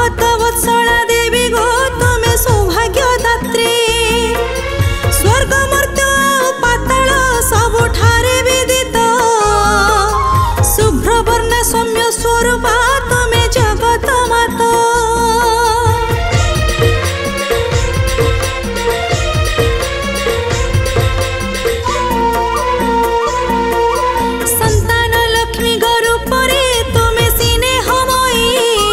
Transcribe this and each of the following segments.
भक्त वत्सला देवी गो तुमे सौभाग्य दात्री स्वर्ग मर्त्य पाताल सबुठारे विदित शुभ्र वर्ण सौम्य स्वरूपा तुमे जगत माता संतान लक्ष्मी गरूपरे तुमे स्नेहमयी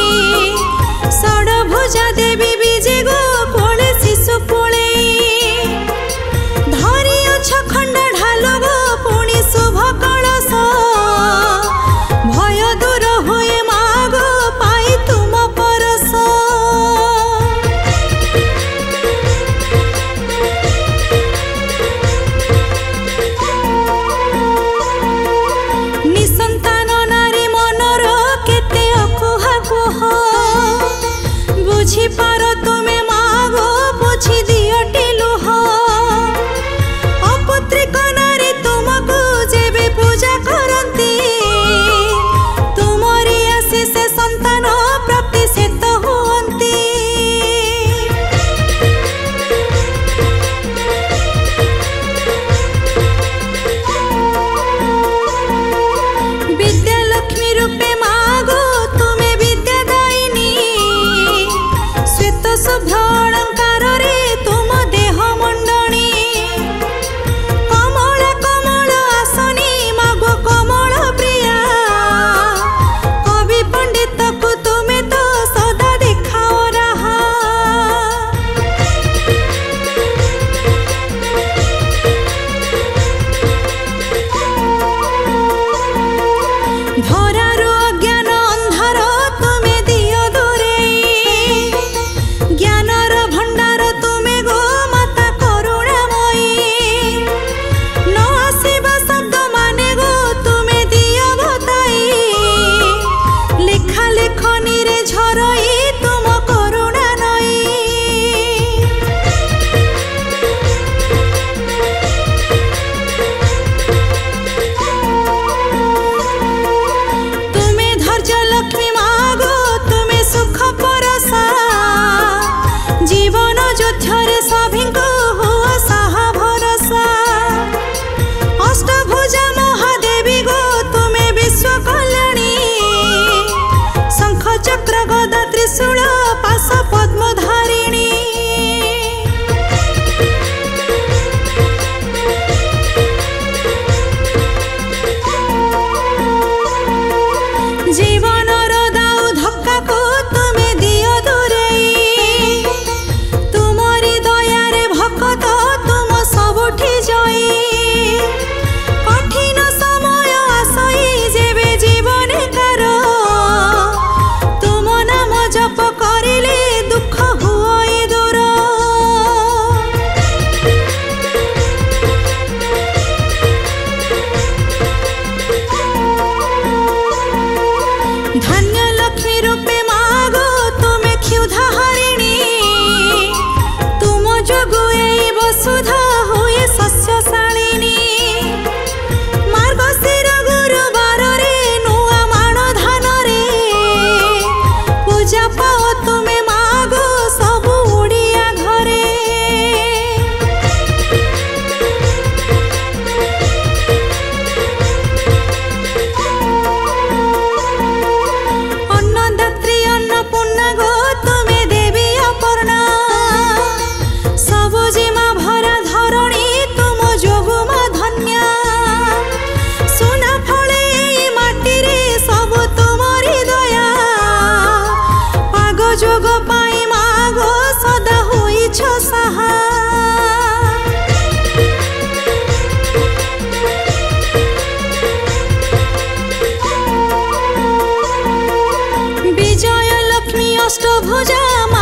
षडभुजा देवी विजे गो कोले शिशु कोले धरी अछ खंड ढाल गो पुणी शुभ कलश भय दूर हुए माँ गो पाई तुम परस निसंतान नारी मनर केते अकुहा कुह बुझी पार तुमे माँ गो बुझी दियटी लुह अपुत्रिक नारी तुमको जेबे पूजा करती तुमरी आशीष संतान प्राप्ति सेत हुअंती विद्या लक्ष्मी रूपे माँ गो तुमे विद्या दायिनी श्वेत शुभ्र अलंकार रे तुम देह मंडणी कमल कमल आसनी माँ गो कमल प्रिया कवि पंडित को तुमे तो सदा देखाओ रहा धरारो अज्ञान अंधार तुमे दियो दूरेई ज्ञानर भंडार तुमे गो माता करुणामयी न आसिबा शब्द माने गो तुमे दियो बताई लेखा लेखनी रे झरई तुम करुणा नई तुमे धैर्य लक्ष्मी माँ गो तुमे सुख परसा जीवन जोध्यरे सभिंको हुआ साहा भरसा अष्टभुजा महादेवी गो तुमे विश्व कल्याणी शंख चक्र गदा त्रिशूल पाश पद्म धारिणी जीवनर दाउ धक्का को तुमे दियो दूरेई तुमरी दयारे भक्त तुम सबुठी जई कठिन समय आसई जेबे जीवने कार तुम नाम जप करिले दुख हुई दूर धन्य लक्ष्मी रूपे माँ गो तुमे क्षुधा हरिणी तुम जोगु एई वसुधा हुए शस्यशालिनी मार्गशीर गुरुवार रे नुआ माण धान रे पूजा पाओ तुमे माँ गो सबु उड़िया घरे अन्नदात्री अन्नपूर्णा गो तुमे देवी अपर्णा सबुजिमा भरा धरणी तुम जोगु मा धन्या सुना फळे एई माटी रे सबु तुमरी दया पाग जोग पाई माँ गो सदा होइछ साहा विजय लक्ष्मी अष्टभुजा